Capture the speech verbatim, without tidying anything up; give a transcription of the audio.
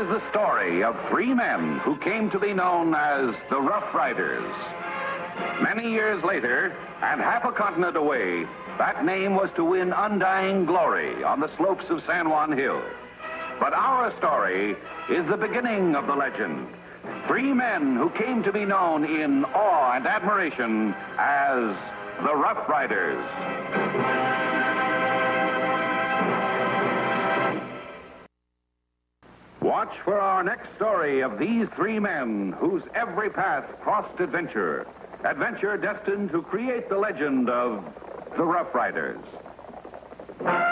is the story of three men who came to be known as the Rough Riders. Many years later, and half a continent away, that name was to win undying glory on the slopes of San Juan Hill. But our story is the beginning of the legend. Three men who came to be known in awe and admiration as the Rough Riders. Watch for our next story of these three men whose every path crossed adventure. Adventure destined to create the legend of the Rough Riders.